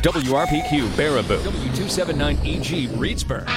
WRPQ Baraboo, W279EG Reedsburg.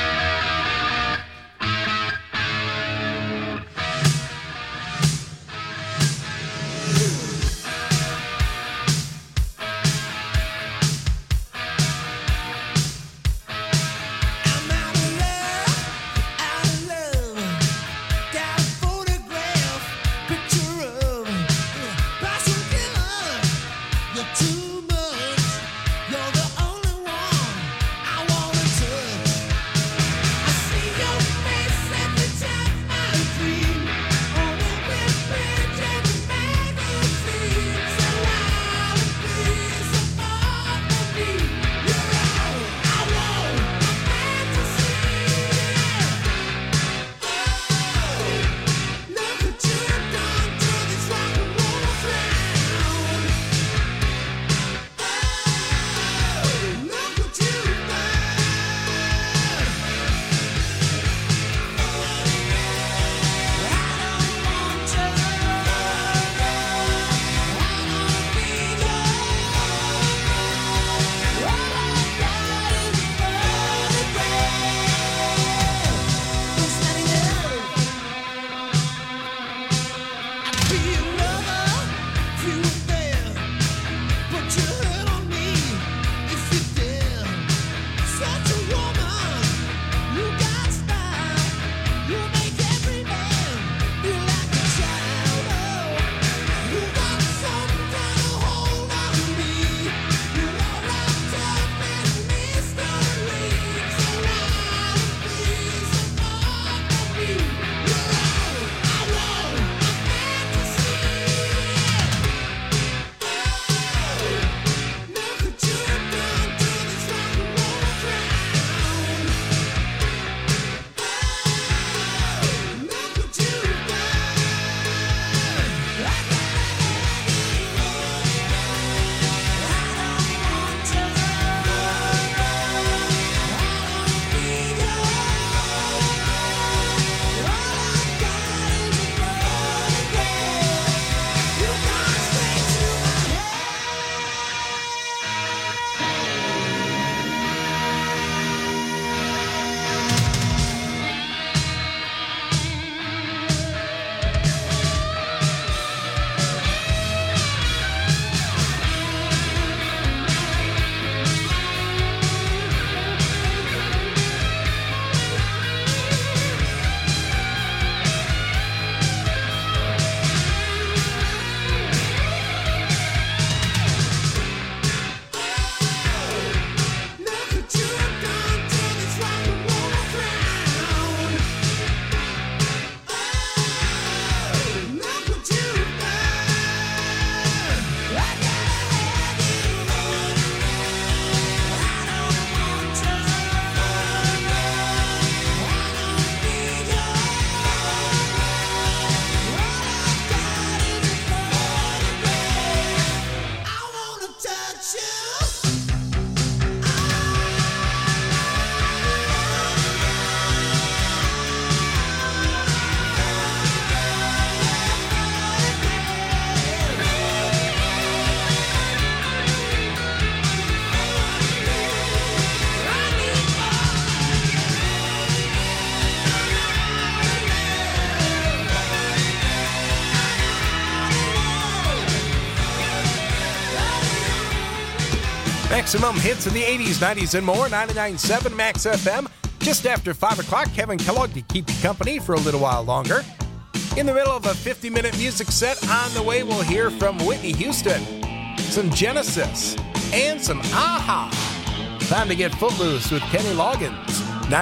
Maximum hits in the 80s, 90s, and more. 99.7 Max FM. Just after 5 o'clock, Kevin Kellogg to keep you company for a little while longer. In the middle of a 50-minute music set, on the way we'll hear from Whitney Houston, some Genesis, and some Aha. Time to get footloose with Kenny Loggins.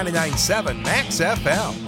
99.7 Max FM.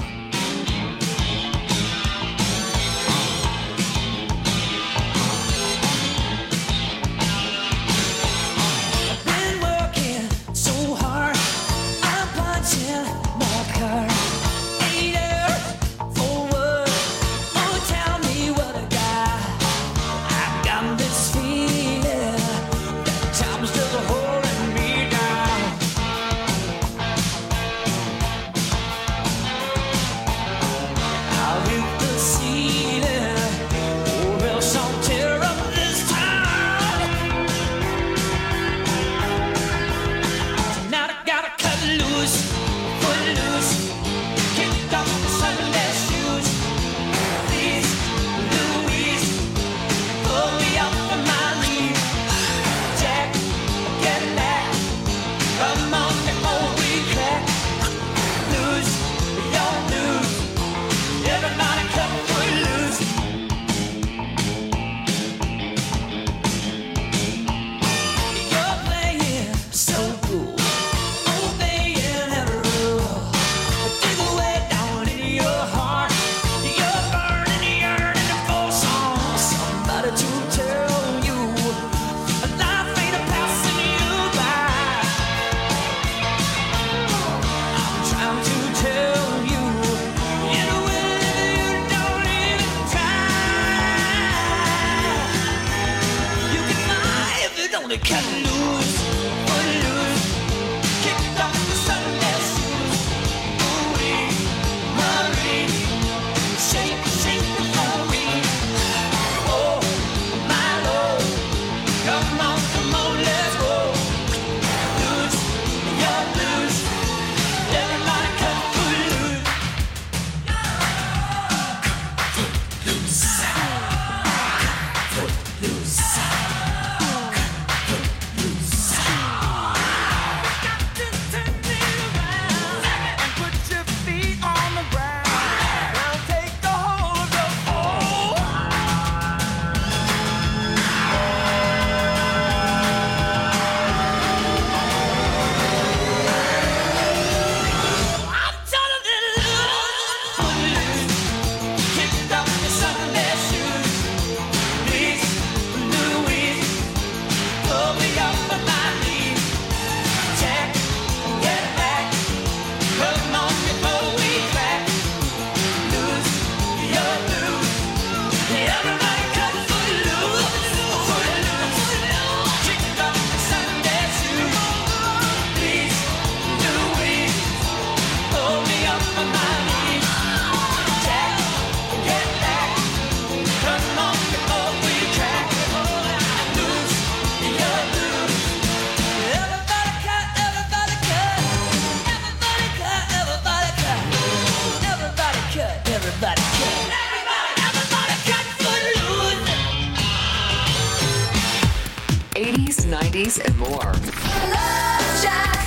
90s, and more. Love Shack.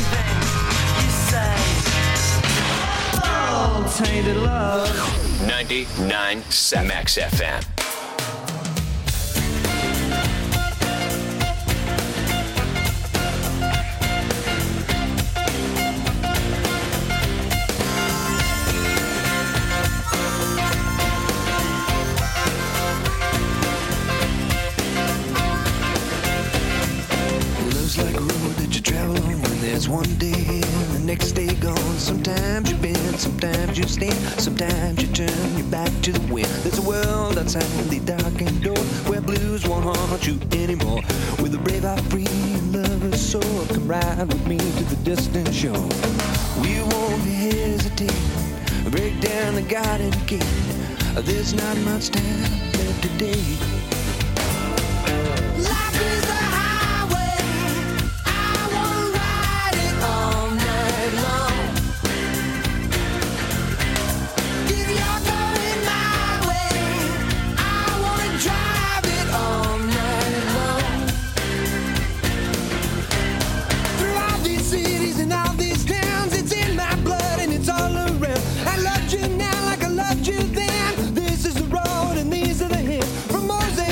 Oh, tainted love. 99.7 Max FM. Love's like a road that you travel on when there's one day and the next day gone. Sometimes you bend, sometimes you stand, sometimes you turn your back to the wind. There's a world outside the darkened door where blues won't haunt you anymore. With a brave heart free and lover's soul, come ride with me to the distant shore. We won't hesitate, break down the garden gate. There's not much time left today. Life is a highway, I wanna ride it all night long. If you're going my way, I wanna drive it all night long. Through all these cities and all these towns, it's in my blood and it's all around. I loved you now like I loved you then. This is the road and these are the hills. From Moses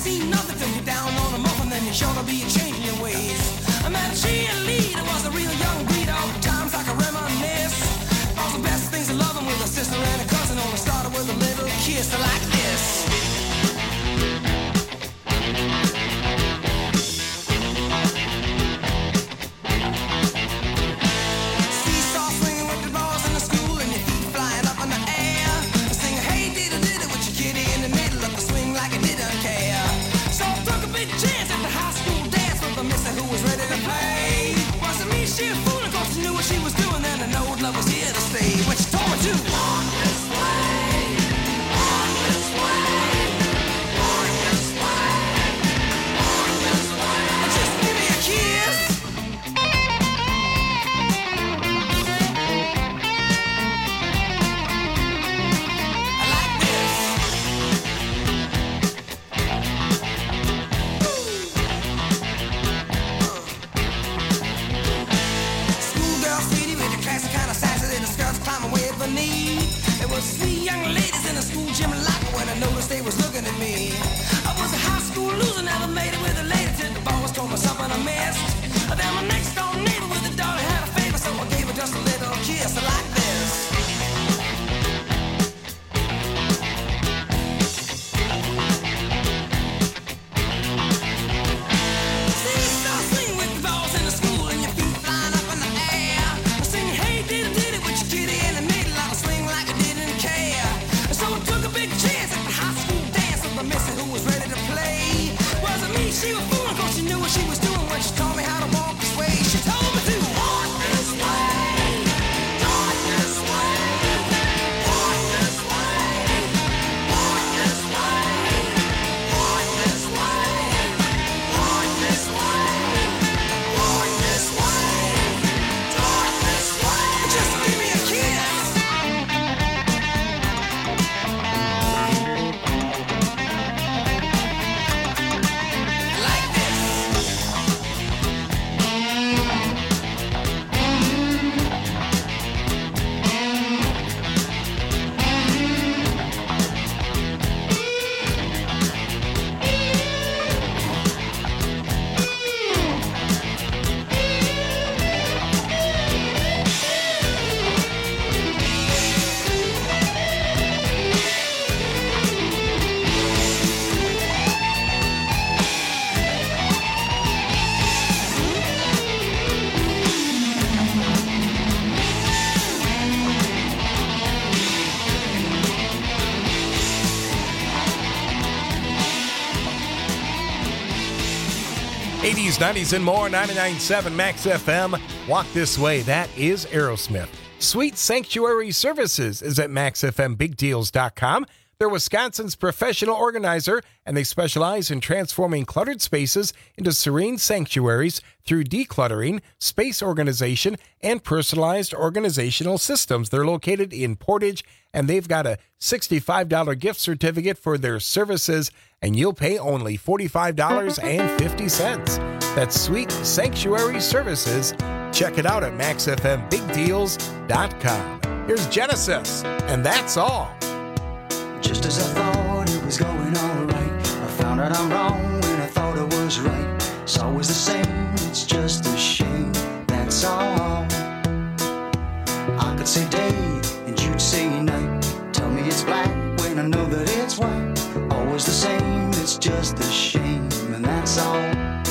see nothing till you're down on a muffin, then you're sure to be a change in your ways. I met a cheerleader, was a real young breed, all times I can reminisce. All the best things of loving with a sister and a cousin, only started with a little kiss like this. Seesaw swinging with the balls in the school and your feet flying up in the air. Singing, hey, diddle diddle with your kitty in the middle of the swing like it didn't care. So I took a big chance at the high school dance with a mister who was ready to play. Wasn't me, she a fool, of course she knew what she was doing, then I know love was here to stay. When she told me to walk this way, walk this way, walk this way, walk this way. Just give me a kiss. I like this. Schoolgirl sweetie with the classic kind of sassy little skirts climbing way up her knee. There was three young ladies in the school gym locker when I noticed they was looking at me. I was a high school loser, never made it with a lady till the boss told me something I missed. Then my next door neighbor with a daughter had a favor, so I gave her just a little kiss like this. Seesaw swing with the balls in the school and your feet flying up in the air. Singing, hey, diddle diddle with your kitty in the middle of a swing like I didn't care. So I took a big chance at the high school dance with the mister who was ready to play. Wasn't me, she was fooling, cause she knew what she was doing when she taught me how to walk this way. She told me to walk this way, walk this way, walk this way, walk this way, walk this way, walk this way, walk this way, walk this way. Just give me a kiss. Like this. 80s, 90s, and more. 99.7 Max FM. Walk This Way. That is Aerosmith. Sweet Sanctuary Services is at maxfmbigdeals.com. They're Wisconsin's professional organizer, and they specialize in transforming cluttered spaces into serene sanctuaries through decluttering, space organization, and personalized organizational systems. They're located in Portage, and they've got a $65 gift certificate for their services, and you'll pay only $45.50. That's Sweet Sanctuary Services. Check it out at maxfmbigdeals.com. Here's Genesis, and that's all. Just as I thought it was going all right, I found out I'm wrong when I thought I was right. It's always the same, it's just a shame, that's all. I could say day and you'd say night. Tell me it's black when I know that it's white. Always the same, it's just a shame, and that's all.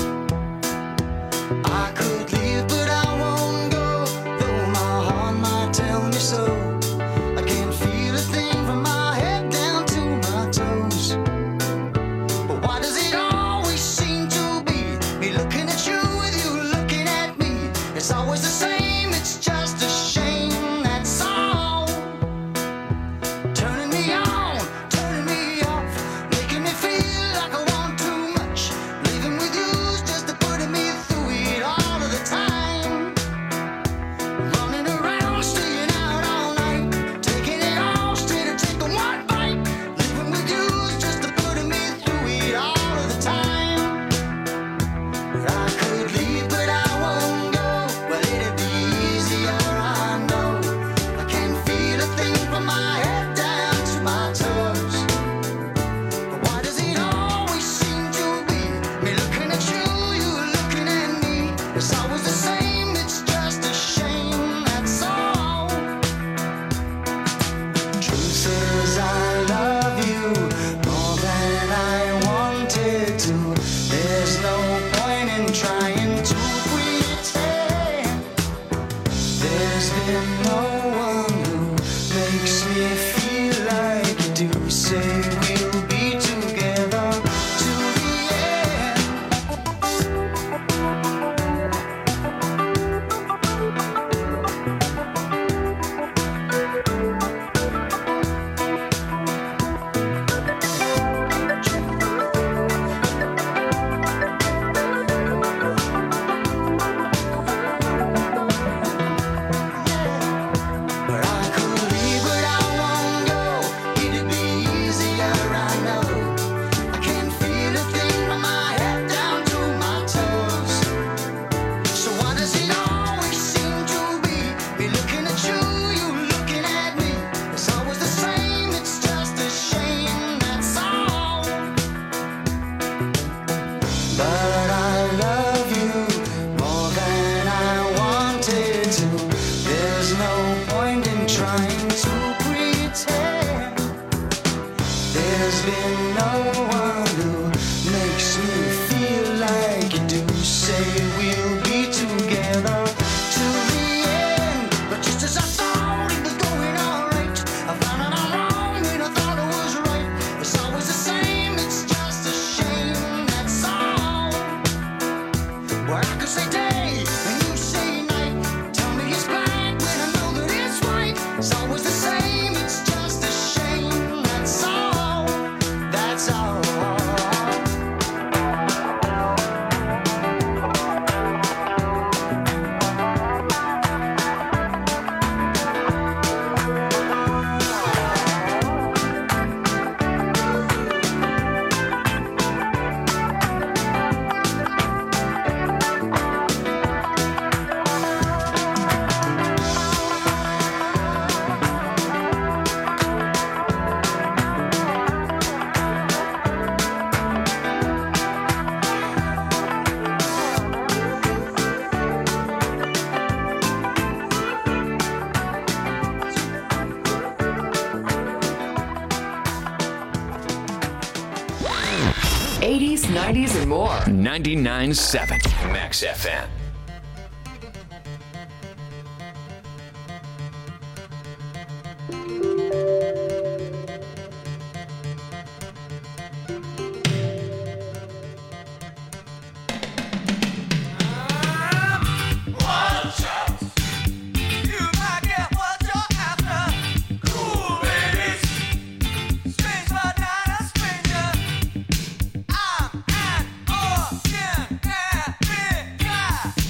I could leave but I won't go, though my heart might tell me so. I can't feel a thing from my head down to my toes. But why does it always seem to be me looking at you with you looking at me? It's always the same, it's just a shame, that's all. Turning me on, turning me off, making me feel like I want too much. Leaving with you no one who makes me feel like you do. Say we'll be together till the end, but just as I thought it was going all right, I found out I'm wrong when I thought it was right. It's always the same, it's just a shame, that's all. Well, I could say day and you say night. Tell me it's black when I know that it's white. It's always the same, it's just a shame, that's all. That's all. '80s, '90s, and more. 99.7 Max FM. I'm an ordinary guy.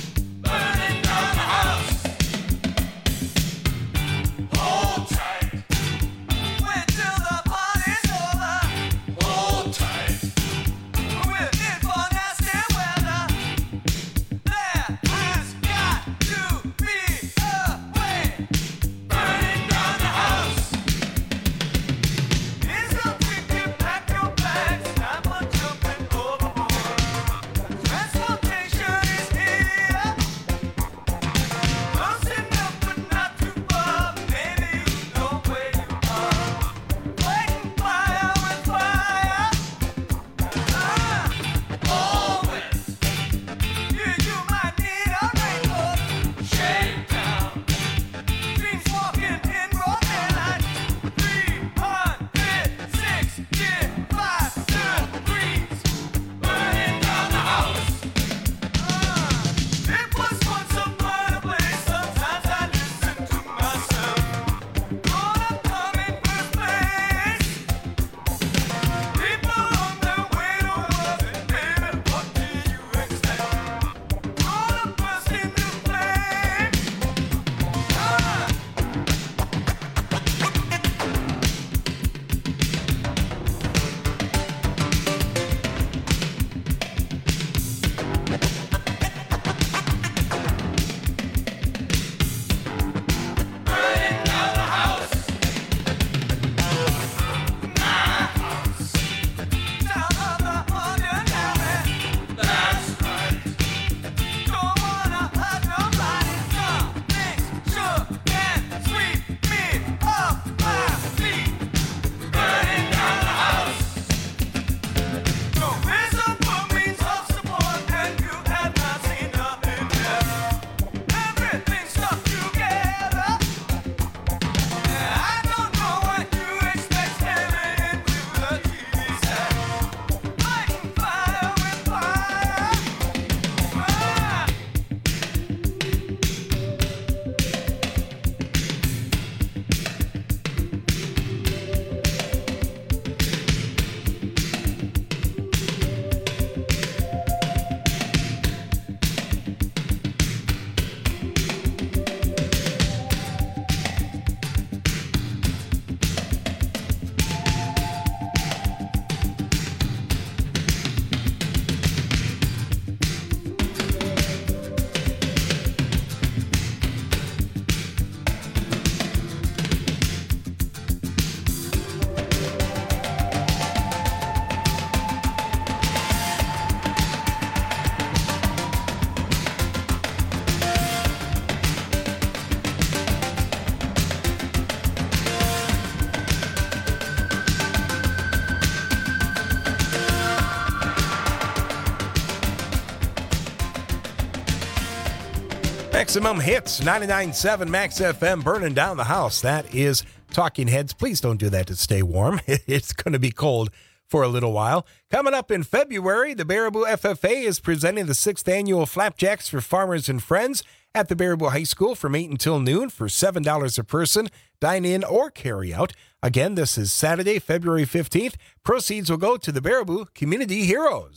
Maximum Hits, 99.7 Max FM, burning down the house. That is Talking Heads. Please don't do that to stay warm. It's going to be cold for a little while. Coming up in February, the Baraboo FFA is presenting the 6th annual Flapjacks for Farmers and Friends at the Baraboo High School from 8 until noon for $7 a person, dine in or carry out. Again, this is Saturday, February 15th. Proceeds will go to the Baraboo Community Heroes.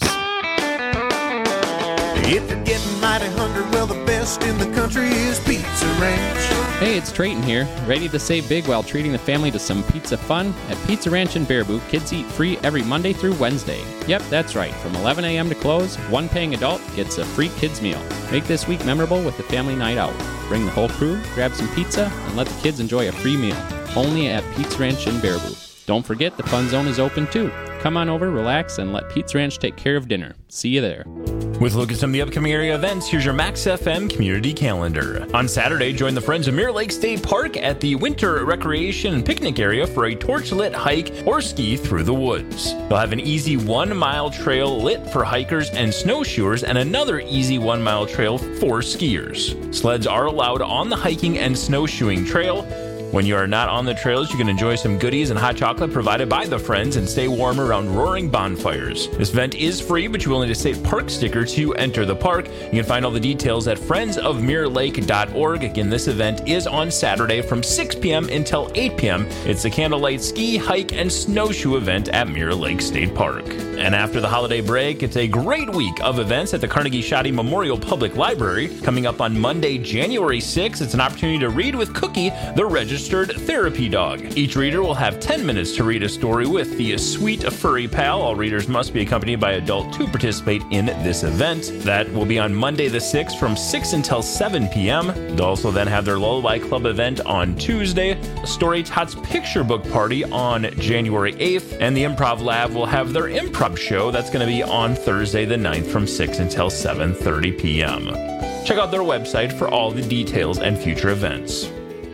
If you're getting mighty hungry, well, the best in the country is Pizza Ranch. Hey, it's Trayton here, ready to save big while treating the family to some pizza fun. At Pizza Ranch in Baraboo, kids eat free every Monday through Wednesday. Yep, that's right. From 11 a.m. to close, one paying adult gets a free kids meal. Make this week memorable with the family night out. Bring the whole crew, grab some pizza, and let the kids enjoy a free meal. Only at Pizza Ranch in Baraboo. Don't forget, the Fun Zone is open too. Come on over, relax, and let Pizza Ranch take care of dinner. See you there. With a look at some of the upcoming area events, here's your Max FM community calendar. On Saturday, join the Friends of Mirror Lake State Park at the Winter Recreation and Picnic Area for a torch-lit hike or ski through the woods. They'll have an easy 1-mile trail lit for hikers and snowshoers and another easy 1-mile trail for skiers. Sleds are allowed on the hiking and snowshoeing trail. When you are not on the trails, you can enjoy some goodies and hot chocolate provided by the Friends and stay warm around roaring bonfires. This event is free, but you will need a state park sticker to enter the park. You can find all the details at friendsofmirrorlake.org. Again, this event is on Saturday from 6 p.m. until 8 p.m. It's a candlelight ski, hike, and snowshoe event at Mirror Lake State Park. And after the holiday break, it's a great week of events at the Carnegie Shoddy Memorial Public Library. Coming up on Monday, January 6th, it's an opportunity to read with Cookie, the registered therapy dog. Each reader will have 10 minutes to read a story with the sweet furry pal. All readers must be accompanied by adult to participate in this event. That will be on Monday the 6th from 6 until 7 p.m. They'll also then have their Lullaby Club event on Tuesday, Story Tots Picture Book Party on January 8th, and the Improv Lab will have their improv show. That's going to be on Thursday the 9th from 6 until 7:30 p.m. Check out their website for all the details and future events.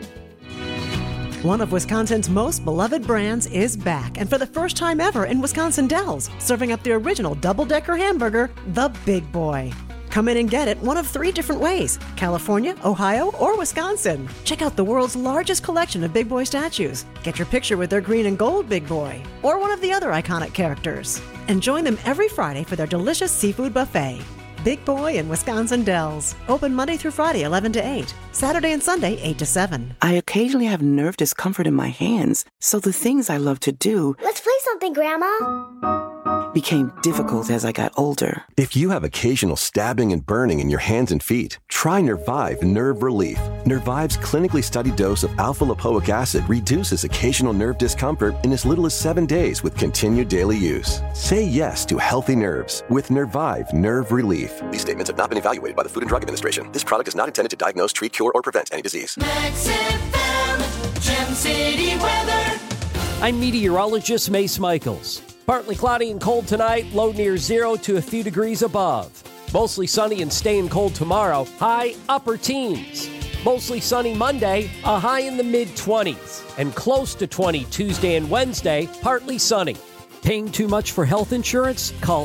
One of Wisconsin's most beloved brands is back, and for the first time ever in Wisconsin Dells, serving up the original double-decker hamburger, the Big Boy. Come in and get it one of 3 different ways: California, Ohio, or Wisconsin. Check out the world's largest collection of Big Boy statues. Get your picture with their green and gold Big Boy, or one of the other iconic characters. And join them every Friday for their delicious seafood buffet. Big Boy in Wisconsin Dells. Open Monday through Friday, 11 to 8. Saturday and Sunday, 8 to 7. I occasionally have nerve discomfort in my hands, so the things I love to do... Let's play something, Grandma. ...became difficult as I got older. If you have occasional stabbing and burning in your hands and feet, try Nervive Nerve Relief. Nervive's clinically studied dose of alpha-lipoic acid reduces occasional nerve discomfort in as little as 7 days with continued daily use. Say yes to healthy nerves with Nervive Nerve Relief. These statements have not been evaluated by the Food and Drug Administration. This product is not intended to diagnose, treat, cure, or prevent any disease. Max FM, Gem City weather. I'm meteorologist Mace Michaels. Partly cloudy and cold tonight, low near 0 to a few degrees above. Mostly sunny and staying cold tomorrow, high upper teens. Mostly sunny Monday, a high in the mid-20s. And close to 20 Tuesday and Wednesday, partly sunny. Paying too much for health insurance? Call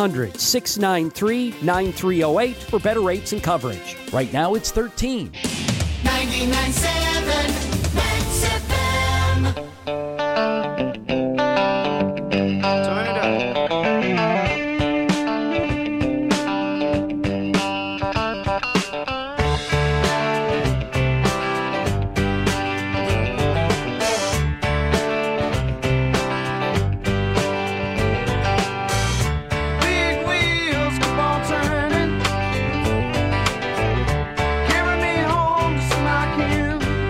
800-693-9308 for better rates and coverage. Right now it's 13. 99.7 Max FM. Carry me home to see my kin.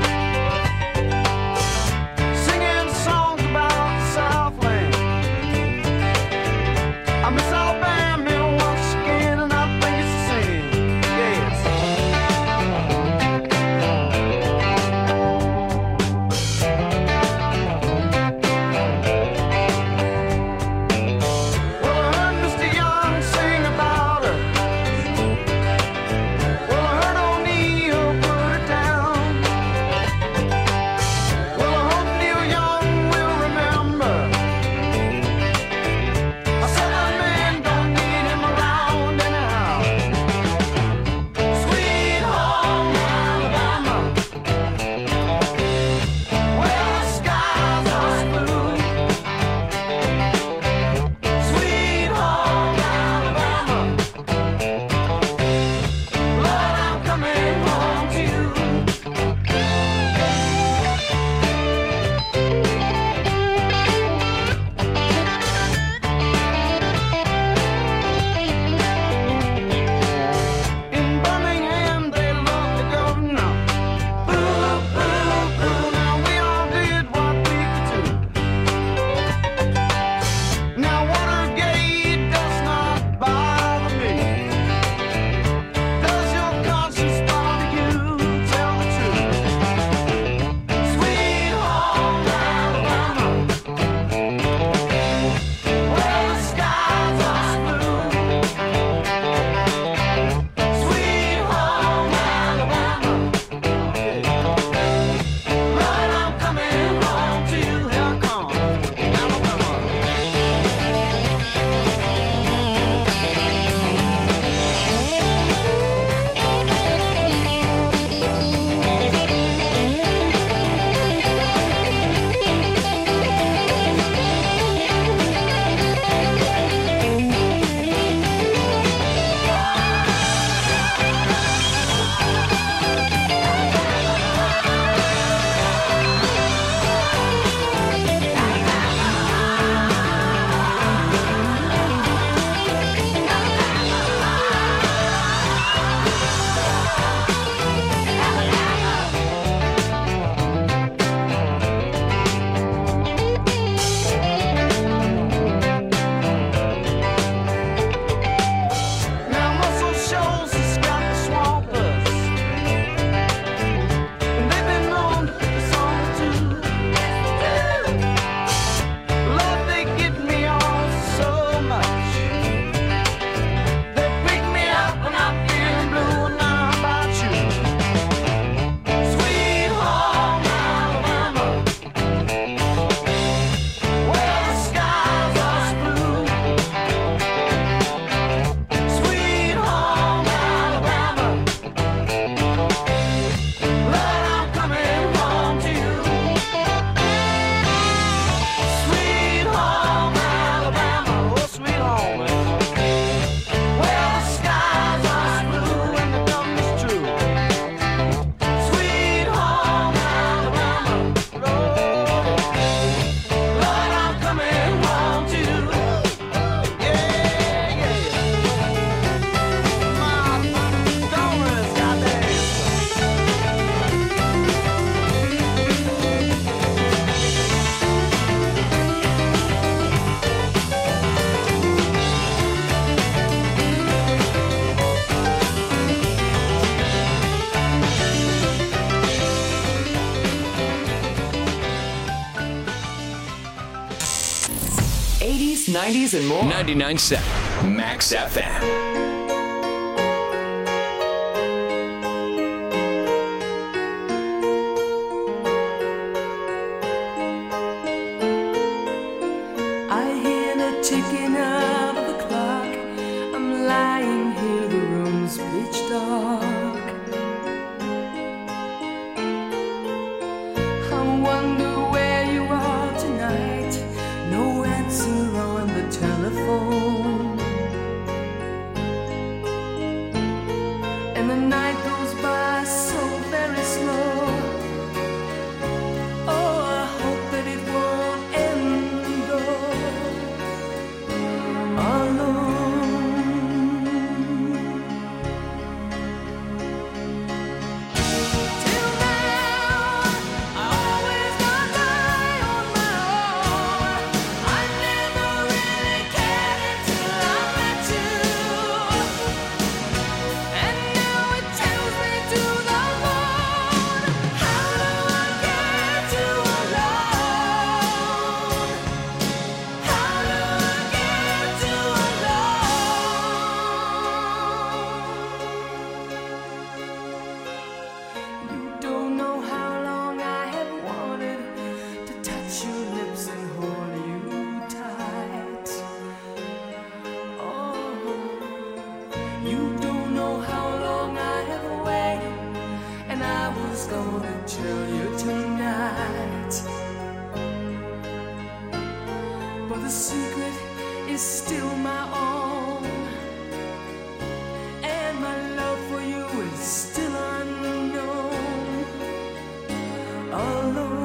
90s and more. 99.7 Max FM. Ticking of the clock, I'm lying here, the room's pitch dark. I wonder where you are tonight, no answer on the telephone. And the night goes by so very slow. Oh, I hope that it won't end though. But the secret is still my own, and my love for you is still unknown, alone.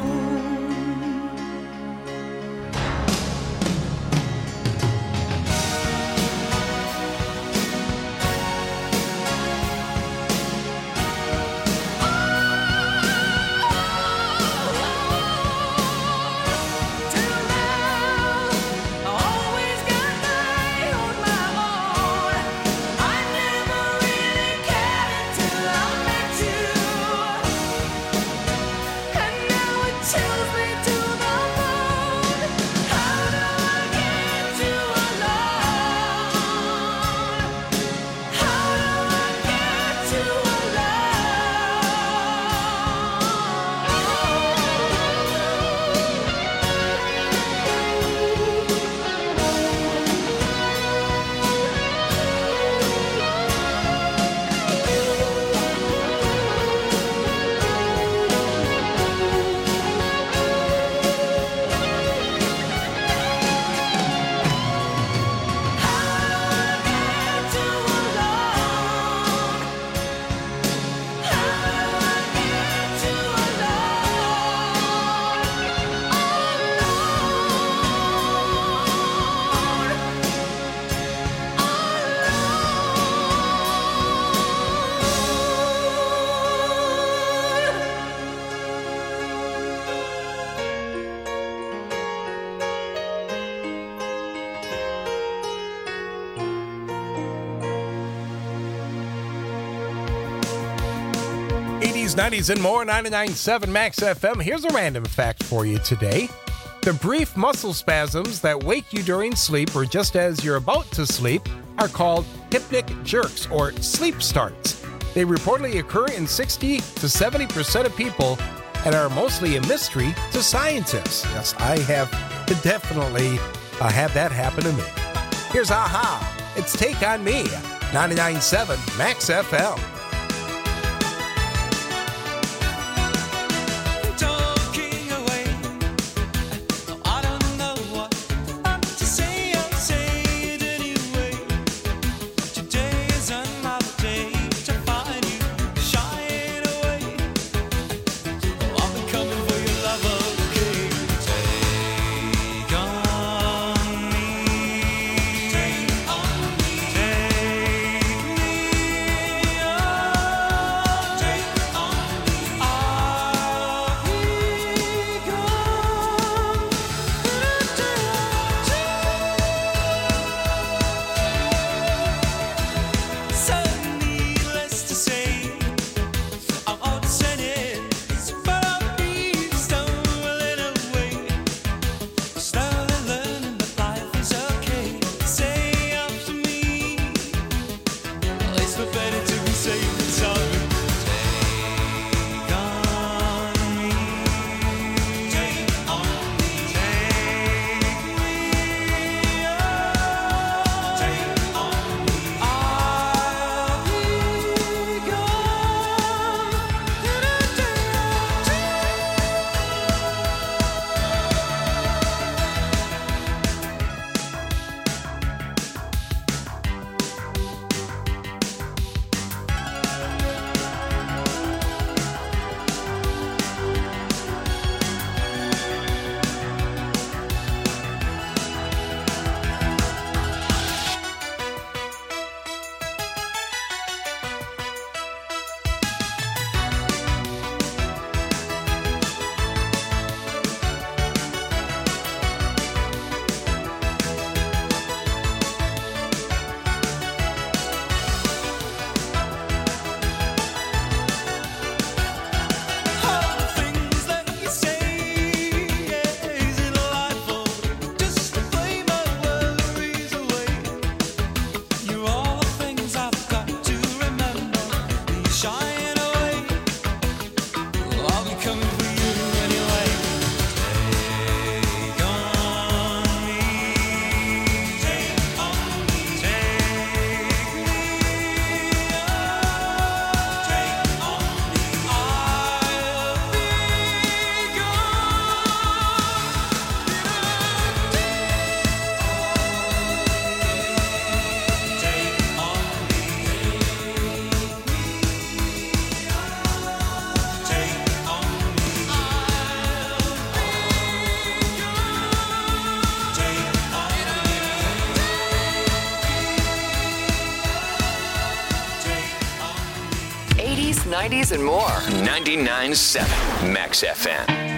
'80s, '90s, and more. 99.7 Max FM. Here's a random fact for you today. The brief muscle spasms that wake you during sleep or just as you're about to sleep are called hypnic jerks or sleep starts. They reportedly occur in 60 to 70% of people and are mostly a mystery to scientists. Yes, I have definitely had that happen to me. Here's Aha. It's Take On Me. 99.7 Max FM. Take me 80s, 90s, and more. 99.7 Max FM.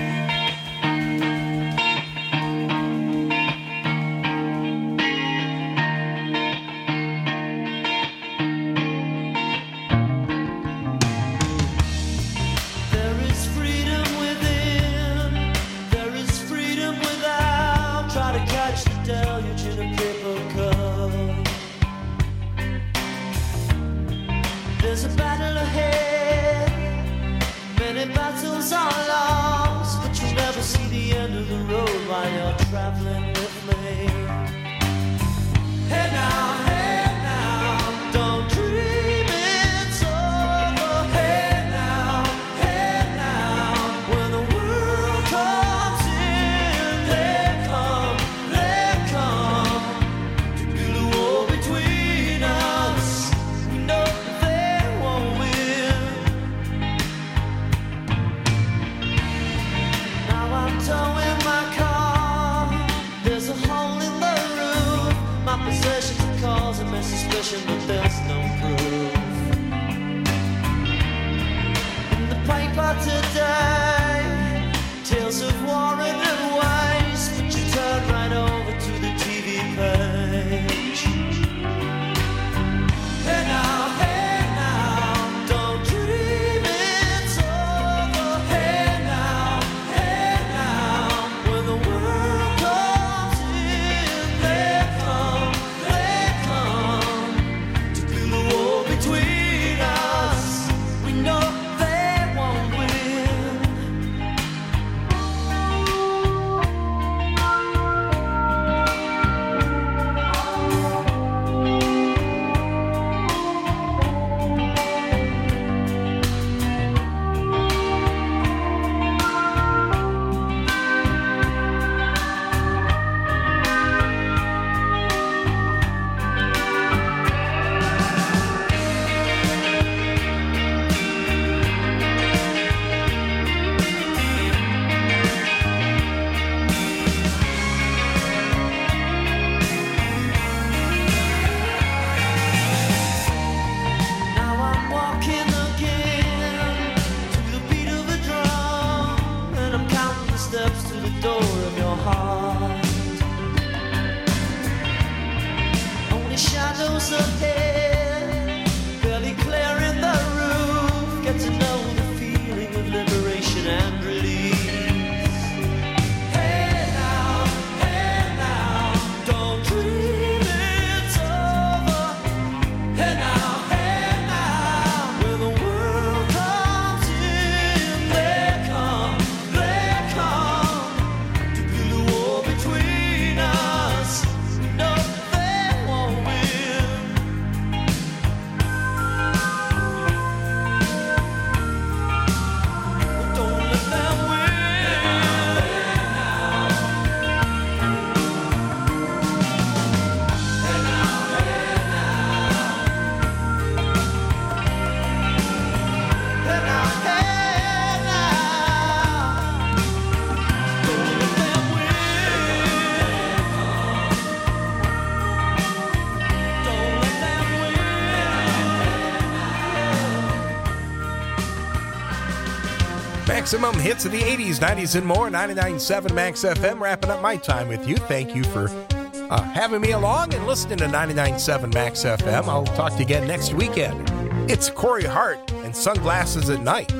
Maximum hits of the 80s, 90s, and more. 99.7 Max FM. Wrapping up my time with you. Thank you for having me along and listening to 99.7 Max FM. I'll talk to you again next weekend. It's Corey Hart and Sunglasses at Night.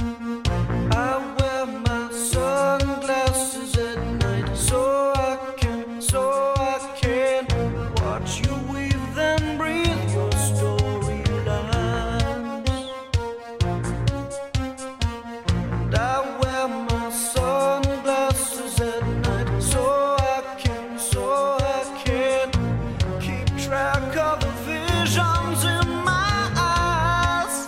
I wear my sunglasses at night so I can watch you weave and breathe your storylines. And I wear my sunglasses at night so I can keep track of the visions in my eyes.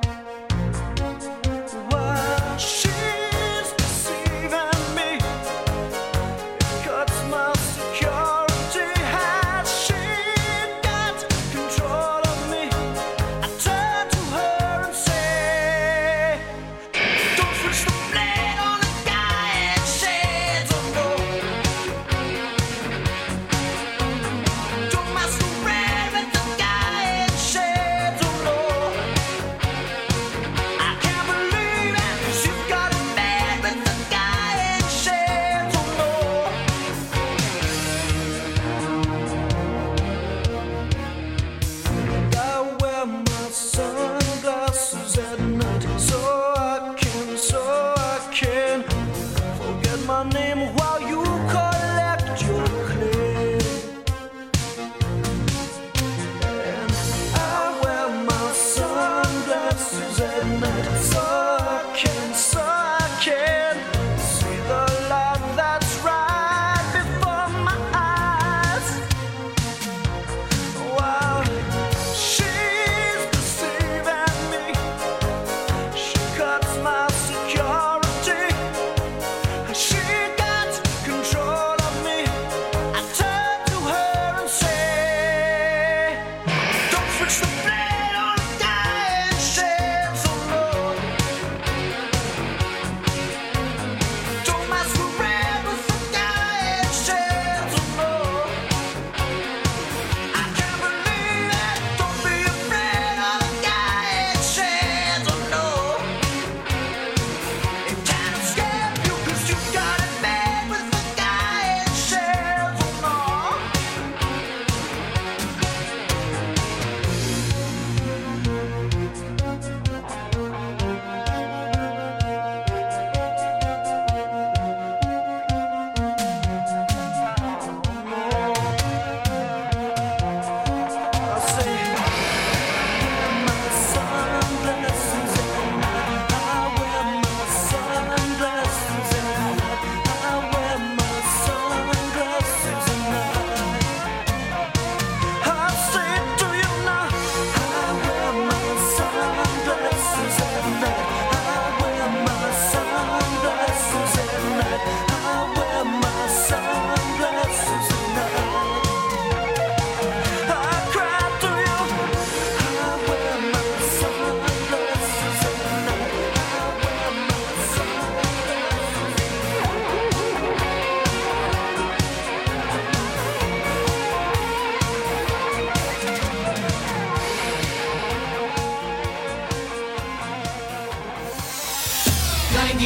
While she's deceiving me, it cuts my security. Has she got control of me? I turn to her and say, don't switch the blade on a guy in shades of gold. Don't masquerade with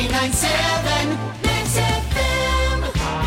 99.7 Max FM.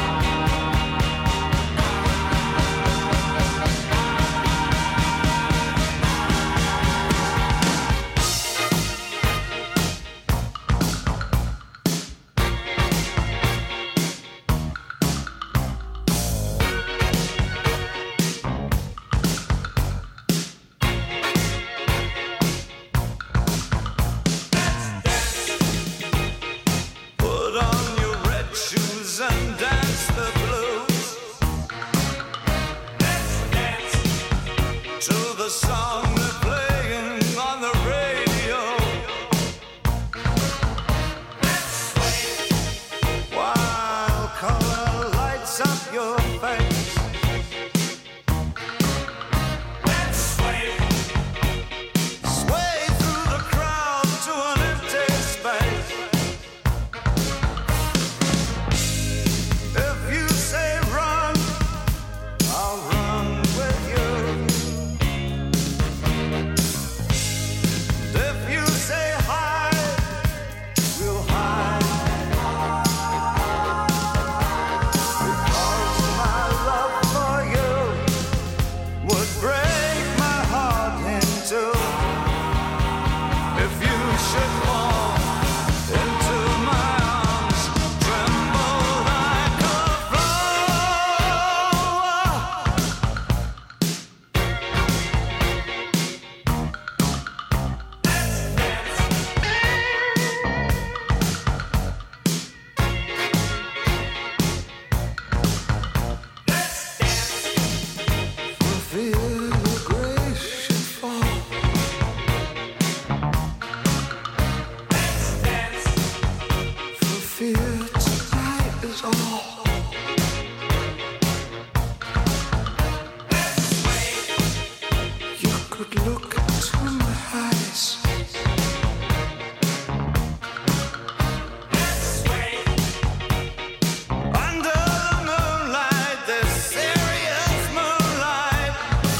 Put on your red shoes and dance the blues. Let's dance to the song they're playing on the radio. Let's sway while color lights up your face. Let's sway through the crowd to an empty space. If you say run, I'll run with you. If you say hide, we'll hide. Because my love for you would break my heart in two. If you should fall into my arms, tremble like a flower. For fear your grace should fall. For fear tonight is all. You could look into my eyes. Under the moonlight, this serious moonlight.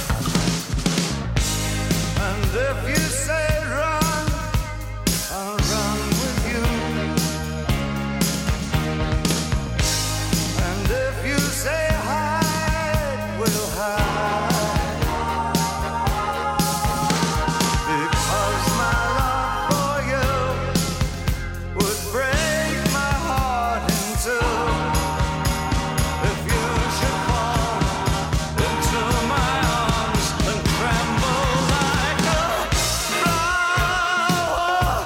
And if you say run, I'll run with you. And if you say hide, we'll hide. Because my love for you would break my heart in two. If you should fall into my arms and tremble like a flower.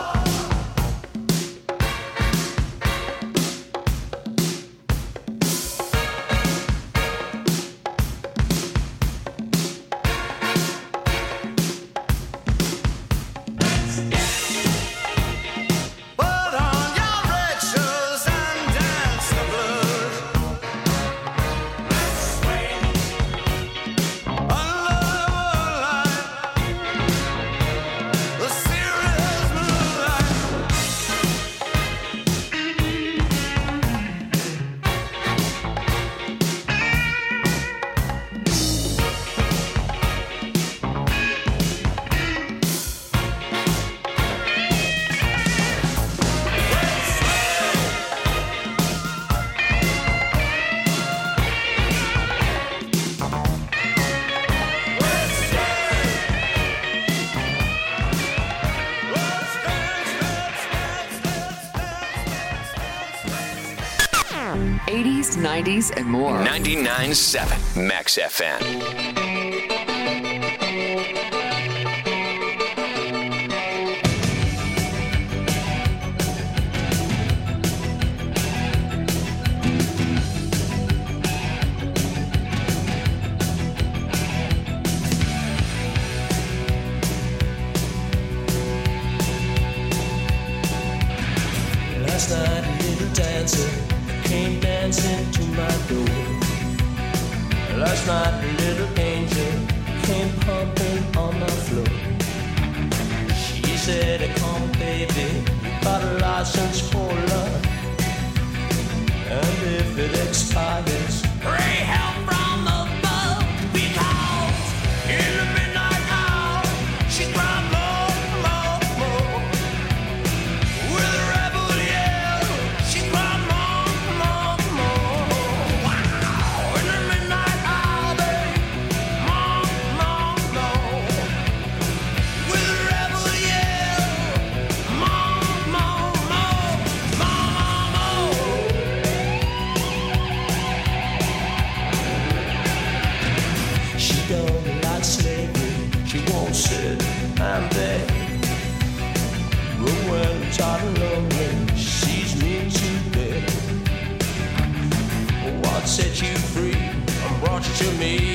Put on your red shoes and dance the blues. Let's sway under the moonlight, the serious moonlight. '80s, '90s, and more. 99.7 Max FM. Last night a little dancer came dancing to my door. Last night a little angel don't like slavery. She won't sit, I'm there. But when I'm tired and lonely, she's me to bed. What set you free and brought you to me?